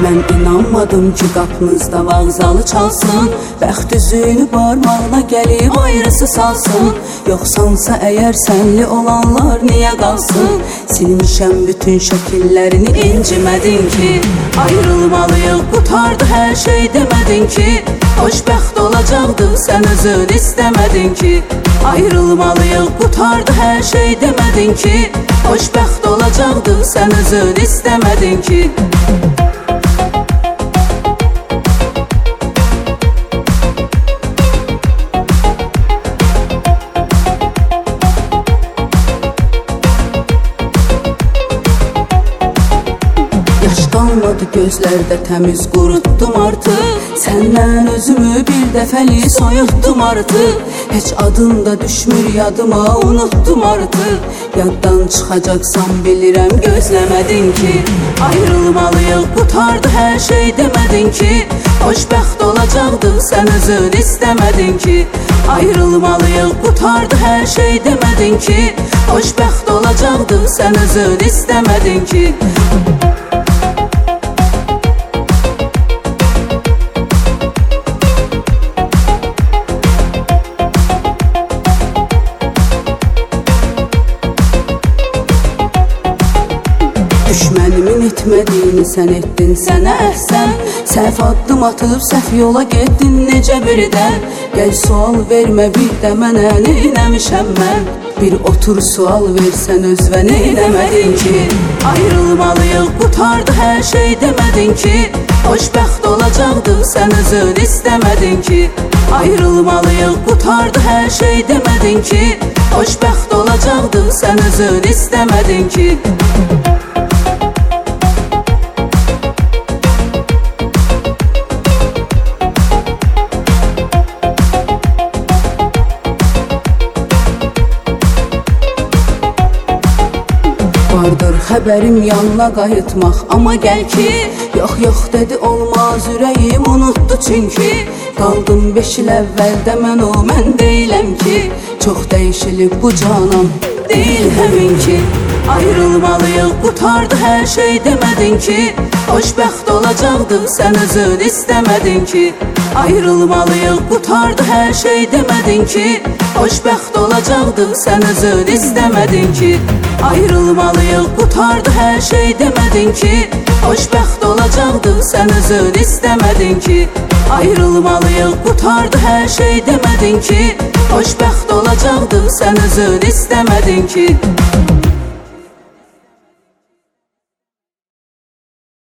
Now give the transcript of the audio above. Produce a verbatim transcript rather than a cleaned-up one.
Mən inanmadım ki qapınızda vağzalı çalsın, bəxt üzüyünü barmağına gəlib ayrısı salsın. Yoxsansa əgər sənli olanlar niyə qalsın? Silmişəm bütün şəkillərini, incimədin ki. Ayrılmalıyıq, qutardı hər şey demədin ki. Xoşbəxt olacaqdı, sən özün istəmədin ki. Ayrılmalıyıq, qutardı hər şey demədin ki. Xoşbəxt olacaqdı, sən özün istəmədin ki. Yaş qalmadı gözlərdə, təmiz qurutdum artıq. Səndən özümü bir dəfəli soyutdum artıq. Heç adın da düşmür yadıma, unutdum artıq. Yaddan çıxacaqsan bilirəm, gözləmədin ki. Ayrılmalıyıq, qutardı hər şey demədin ki. Xoşbəxt olacaqdı, sən özün istəmədin ki. Ayrılmalıyıq, qutardı hər şey demədin ki. Xoşbəxt olacaqdı, sən özün istəmədin ki. Düşmənimin etmədiyini sən etdin, sənə əhsən. Səhv addım atıb səhv yola getdin necə birdən. Gəl sual vermə bir də mənə, neynəmişəm mən? Bir otur sual versən özvə, neynəmədin ki. Ayrılmalıyıq, qutardı hər şey demədin ki. Xoşbəxt olacaqdı, sən özün istəmədin ki. Ayrılmalıyıq, qutardı hər şey demədin ki. Xoşbəxt olacaqdı, sən özün istəmədin ki. Vardır xəbərim yanına qayıtmaq, amma gəl ki. Yox yox dedi olmaz, ürəyim unutdu çünki. Qaldım beş il əvvəldə mən o, mən deyiləm ki. Çox dəyişilib bu canan, deyil həmin ki. Ayrılmalıyıq, qutardı hər şey demədin ki. Xoşbəxt olacaqdı, sən özün istəmədin ki. Ayrılmalıyıq, qutardı hər şey demədin ki. Xoşbəxt olacaqdı, sən özün istəmədin ki. Ayrılmalıyıq, qutardı hər şey demədin ki. Xoşbəxt olacaqdı, sən özün istəmədin ki. Ayrılmalıyıq, qutardı hər şey demədin ki. Xoşbəxt olacaqdı, sən özün istəmədin ki.